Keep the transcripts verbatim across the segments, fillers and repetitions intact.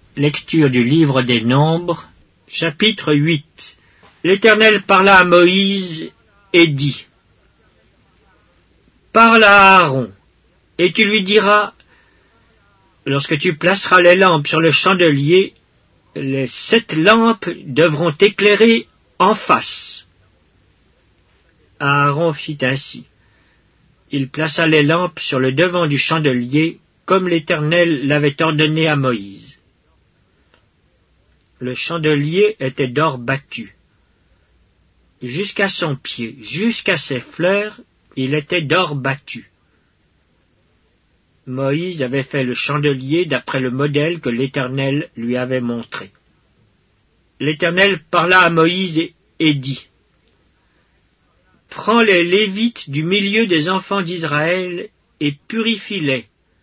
Lecture du livre des Nombres, chapitre huit. L'Éternel parla à Moïse et dit: Parle à Aaron, et tu lui diras: lorsque tu placeras les lampes sur le chandelier, les sept lampes devront éclairer en face. Aaron fit ainsi. Il plaça les lampes sur le devant du chandelier, comme l'Éternel l'avait ordonné à Moïse. Le chandelier était d'or battu. Jusqu'à son pied, jusqu'à ses fleurs, il était d'or battu. Moïse avait fait le chandelier d'après le modèle que l'Éternel lui avait montré. L'Éternel parla à Moïse et, et dit: Prends les Lévites du milieu des enfants d'Israël et purifie-les.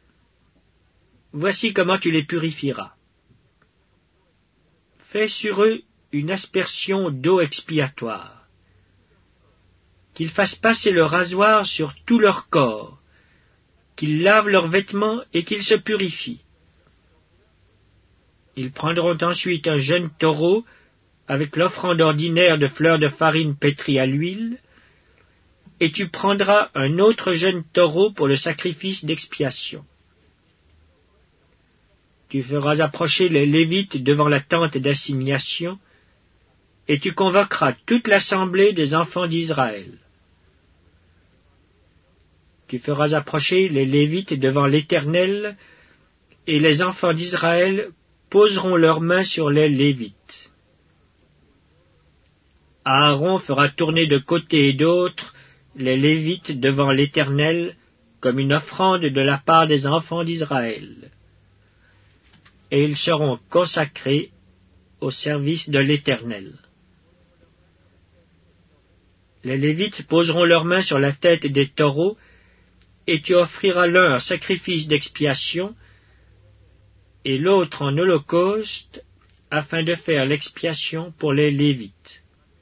Voici comment tu les purifieras. Fais sur eux une aspersion d'eau expiatoire. Qu'ils fassent passer le rasoir sur tout leur corps, qu'ils lavent leurs vêtements et qu'ils se purifient. Ils prendront ensuite un jeune taureau avec l'offrande ordinaire de fleurs de farine pétrie à l'huile, et tu prendras un autre jeune taureau pour le sacrifice d'expiation. Tu feras approcher les Lévites devant la tente d'assignation, et tu convoqueras toute l'assemblée des enfants d'Israël. Tu feras approcher les Lévites devant l'Éternel, et les enfants d'Israël poseront leurs mains sur les Lévites. Aaron fera tourner de côté et d'autre les Lévites devant l'Éternel comme une offrande de la part des enfants d'Israël. Et ils seront consacrés au service de l'Éternel. Les Lévites poseront leurs mains sur la tête des taureaux, et tu offriras l'un en sacrifice d'expiation, et l'autre en holocauste, afin de faire l'expiation pour les Lévites.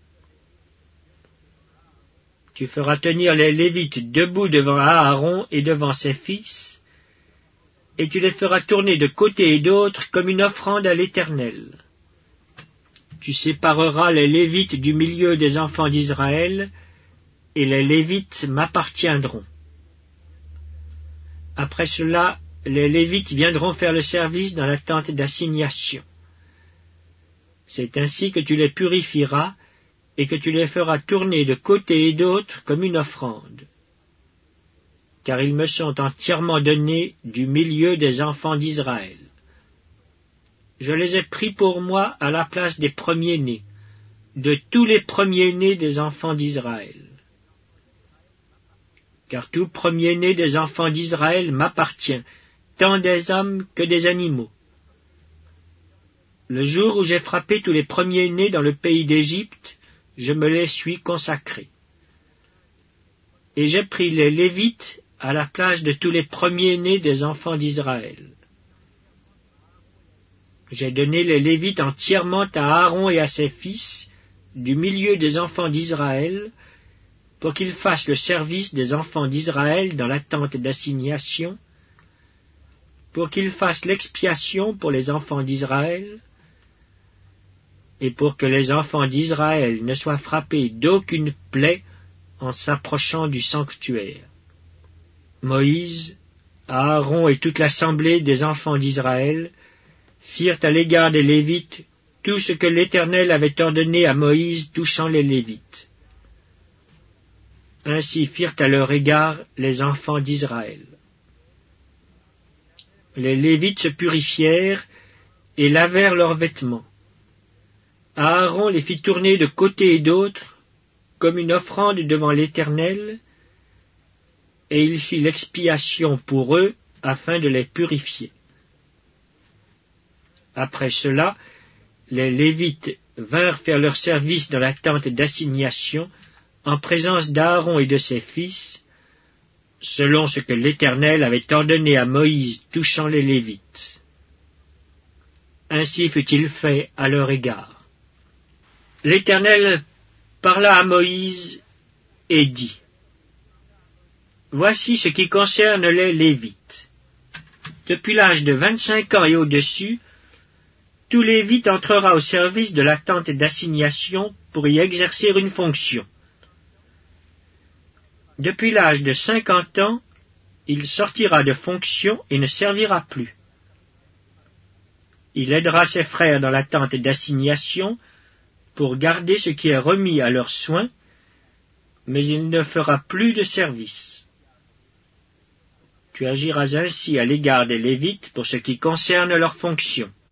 Tu feras tenir les Lévites debout devant Aaron et devant ses fils, et tu les feras tourner de côté et d'autre comme une offrande à l'Éternel. Tu sépareras les Lévites du milieu des enfants d'Israël, et les Lévites m'appartiendront. Après cela, les Lévites viendront faire le service dans la tente d'assignation. C'est ainsi que tu les purifieras, et que tu les feras tourner de côté et d'autre comme une offrande. Car ils me sont entièrement donnés du milieu des enfants d'Israël. Je les ai pris pour moi à la place des premiers-nés, de tous les premiers-nés des enfants d'Israël. Car tout premier-né des enfants d'Israël m'appartient, tant des hommes que des animaux. Le jour où j'ai frappé tous les premiers-nés dans le pays d'Égypte, je me les suis consacrés. Et j'ai pris les Lévites à la place de tous les premiers-nés des enfants d'Israël. J'ai donné les Lévites entièrement à Aaron et à ses fils, du milieu des enfants d'Israël, pour qu'ils fassent le service des enfants d'Israël dans la tente d'assignation, pour qu'ils fassent l'expiation pour les enfants d'Israël, et pour que les enfants d'Israël ne soient frappés d'aucune plaie en s'approchant du sanctuaire. Moïse, Aaron et toute l'assemblée des enfants d'Israël firent à l'égard des Lévites tout ce que l'Éternel avait ordonné à Moïse touchant les Lévites. Ainsi firent à leur égard les enfants d'Israël. Les Lévites se purifièrent et lavèrent leurs vêtements. Aaron les fit tourner de côté et d'autre, comme une offrande devant l'Éternel, et il fit l'expiation pour eux, afin de les purifier. Après cela, les Lévites vinrent faire leur service dans la tente d'assignation, en présence d'Aaron et de ses fils, selon ce que l'Éternel avait ordonné à Moïse touchant les Lévites. Ainsi fut-il fait à leur égard. L'Éternel parla à Moïse et dit: Voici ce qui concerne les Lévites. Depuis l'âge de vingt-cinq ans et au-dessus, tout Lévite entrera au service de la tente d'assignation pour y exercer une fonction. Depuis l'âge de cinquante ans, il sortira de fonction et ne servira plus. Il aidera ses frères dans la tente d'assignation pour garder ce qui est remis à leurs soins, mais il ne fera plus de service. Tu agiras ainsi à l'égard des Lévites pour ce qui concerne leurs fonctions.